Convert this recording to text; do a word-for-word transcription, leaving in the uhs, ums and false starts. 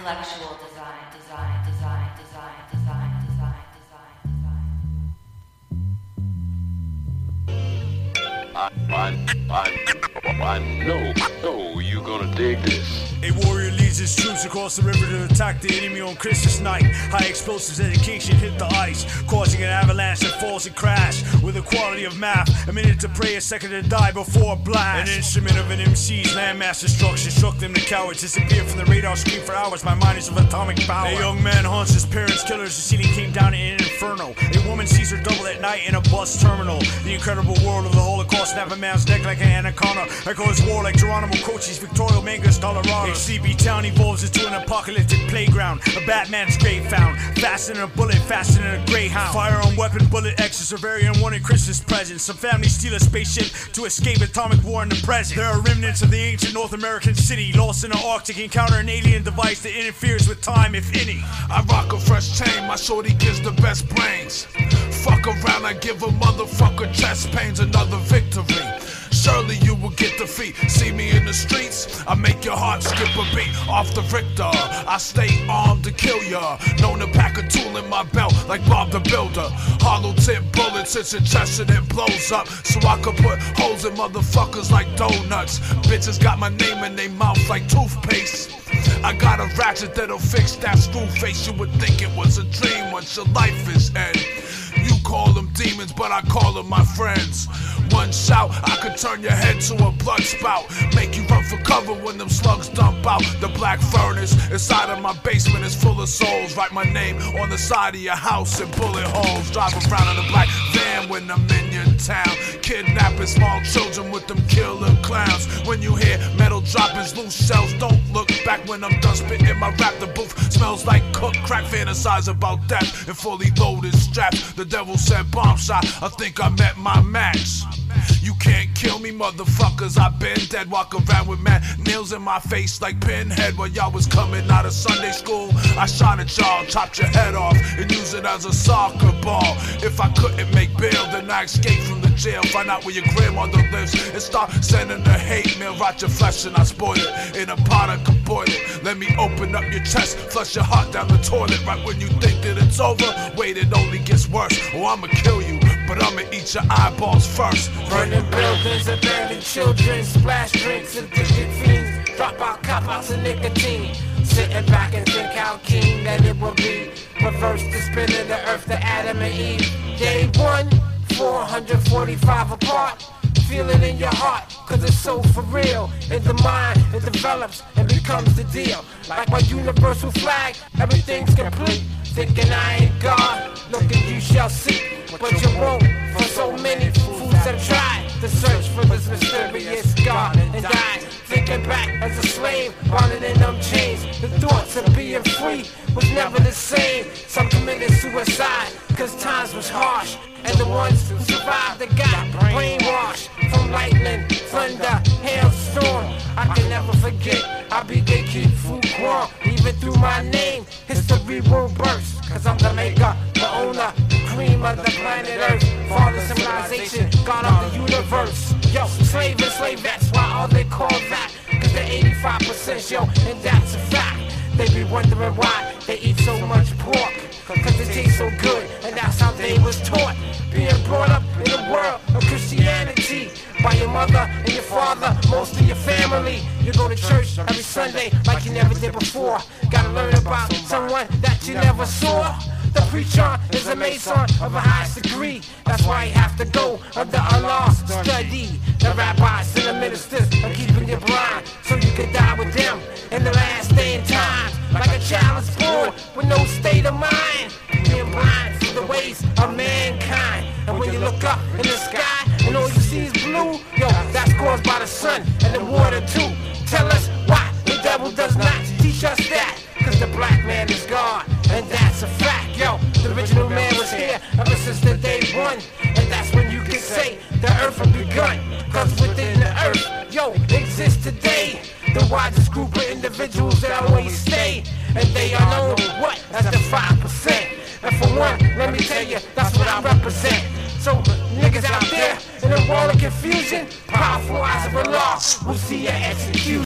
intellectual design, design, design, design, design, design, design, design. I, I, I, I know, know you're gonna dig this. A warrior leads his troops across the river to attack the enemy on Christmas night. High explosives education hit the ice, causing an avalanche that falls and crash. With a quality of math, a minute to pray, a second to die before a blast. An instrument of an M C's landmass destruction struck them to cowards. Disappeared from the radar screen for hours. My mind is of atomic power. A young man haunts his parents' killers. The ceiling came down in an inferno. A woman sees her double at night in a bus terminal. The incredible world of the Holocaust snap a man's neck like an anaconda. Echoes war like Geronimo Cochise, Victoria Mangas, Colorado. A sleepy town evolves into an apocalyptic playground. A Batman's grave found, faster than a bullet, faster than a greyhound. Firearm, weapon, bullet X's are very unwanted Christmas presents. Some families steal a spaceship to escape atomic war in the present. There are remnants of the ancient North American city, lost in the Arctic, encounter an alien device that interferes with time, if any. I rock a fresh chain, my shorty gives the best brains. Fuck around, I give a motherfucker chest pains, another victory. Surely you will get defeat. See me in the streets, I make your heart skip a beat. Off the Richter, I stay armed to kill ya. Known to pack a tool in my belt like Bob the Builder. Hollow tip bullets, it's your chest and it blows up. So I could put holes in motherfuckers like donuts. Bitches got my name in their mouth like toothpaste. I got a ratchet that'll fix that screw face. You would think it was a dream once your life is end. You call them demons, but I call them my friends. One shout, I could turn your head to a blood spout. Make you run for cover when them slugs dump out. The black furnace inside of my basement is full of souls. Write my name on the side of your house in bullet holes. Drive around in a black van when I'm in your town. Kidnapping small children with them killer clowns. When you hear metal droppings, loose shells, don't look back when I'm done spitting my rap. The booth smells like cooked crack, fantasize about death and fully loaded straps. The devil said bomb shot, I think I met my match. You can't kill me, motherfuckers, I've been dead. Walk around with mad nails in my face like Pinhead. While y'all was coming out of Sunday school, I shot at y'all, chopped your head off and used it as a soccer ball. If I couldn't make bail, then I escaped from the jail. Find out where your grandmother lives and start sending the hate mail. Rot your flesh and I spoil it in a pot I can boil it. Let me open up your chest, flush your heart down the toilet. Right when you think that it's over, wait, it only gets worse. Or I'ma kill you, but I'ma eat your eyeballs first. Burning buildings, abandoned children, splash drinks, addicted fiends, drop out cop outs of nicotine. Sitting back and think how keen that it will be. Reverse the spin of the earth to Adam and Eve. Day one, four hundred forty-five apart. Feel it in your heart, cause it's so for real. In the mind, it develops and becomes the deal. Like my universal flag, everything's complete. Thinking I ain't God, looking you shall see. But you won't, for so many fools have tried to search for this mysterious God and died. Thinking back as a slave, bonded in them chains. The thoughts of being free was never the same. Some committed suicide, cause times was harsh. And the ones who survived, they got brainwashed. From lightning, thunder, hailstorm, I can never forget, I be gatekeep food wrong. Even through my name, history will burst. Cause I'm the maker, the owner, the cream of the planet Earth. Father civilization, God of the universe. Yo, slave and slavettes, why are they called that? Cause they're eighty-five percent yo, and that's a fact. They be wondering why they eat so much pork. Cause it tastes so good, and that's how they was taught. Being brought up in a world of Christianity by your mother and your father, most of your family. You go to church every Sunday like you never did before. Gotta learn about someone that you never saw. The preacher is a mason of the highest degree. That's why you have to go under Allah, study. The rabbis and the ministers are keeping you blind, so you can die with them in the last day and time. Like a child is born with no state of mind, being blind to the ways of mankind. And when you look up in the sky and all you see is blue, yo, that's caused by the sun and the water too. Tell us why the devil does not teach us that. Cause the black man is God, and that's a fact, yo. The original man was here ever since the day one. And that's when you can say the earth had begun. Cause within the earth, yo, exists today the widest group of individuals that always stay. And they are known, what, as the five percent. And for one, let me tell you, that's what I represent. So niggas out there in a world of confusion, powerful eyes of Allah will see your execution.